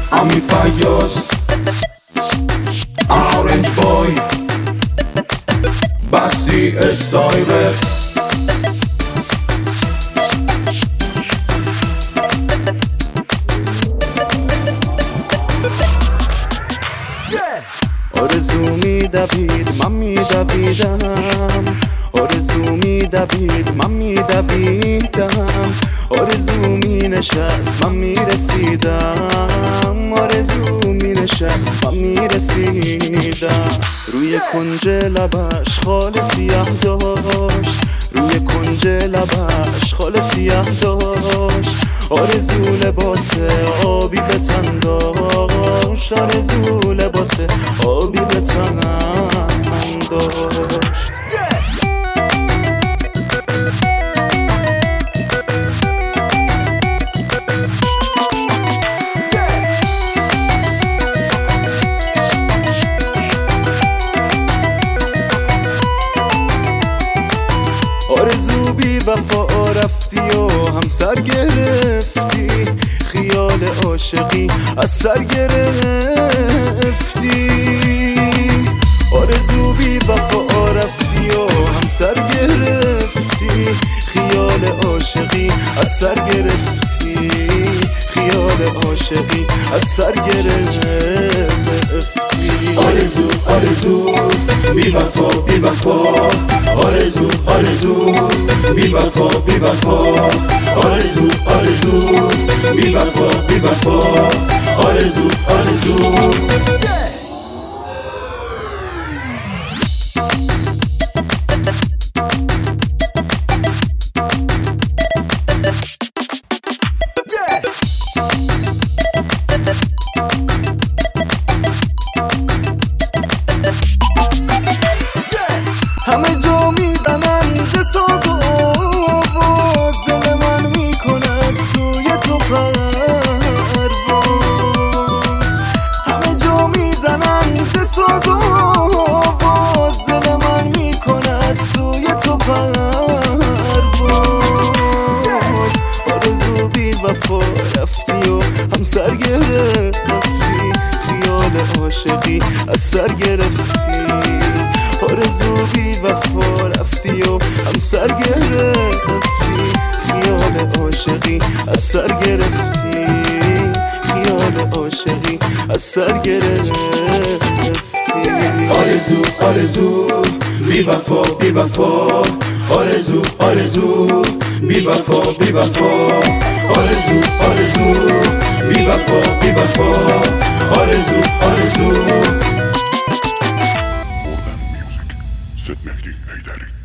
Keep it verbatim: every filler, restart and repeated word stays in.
امی فیاض اورنج بای بستی استایل آرزو میدوید من میدویدم آرزو میدوید من میدویدم آرزو مینشست من میرسیدم آرزو مینشست من میرسیدم روی کنج لبش خال سیاه داشت روی کنج لبش خال سیاه داشت آرزو لباس آبی به تن داشت آرزو لباس آبی به تن داشت آرزو بی وفا رفتی و همسر گرفتی خیال عاشقی از سر گرفتی آرزو بی وفا رفتی و همسر گرفتی خیال عاشقی از سر گرفتی خیال عاشقی از سر گرفتی آرزو آرزو بی وفا بی وفا آرزو آرزو بی وفا بی وفا آرزو آرزو بی وفا بی وفا آرزو آرزو همه جا میزنن ز ساز و آواز دل من میکند سوی تو پرواز همه جا میزنن ز ساز و آواز دل من میکند سوی تو پرواز آرزو بی وفا رفتی و همسر گرفتی خیال عاشقی از سر گرفتی آرزو بی وفا رفتی و همسر گرفتی خیال عاشقی از سر گرفتی خیال عاشقی از سر گرفتی آرزو آرزو بی وفا بی وفا آرزو آرزو بی وفا بی وفا آرزو آرزو بی وفا بی وفا آرزو آرزو More than music, said Mehdi Haydari.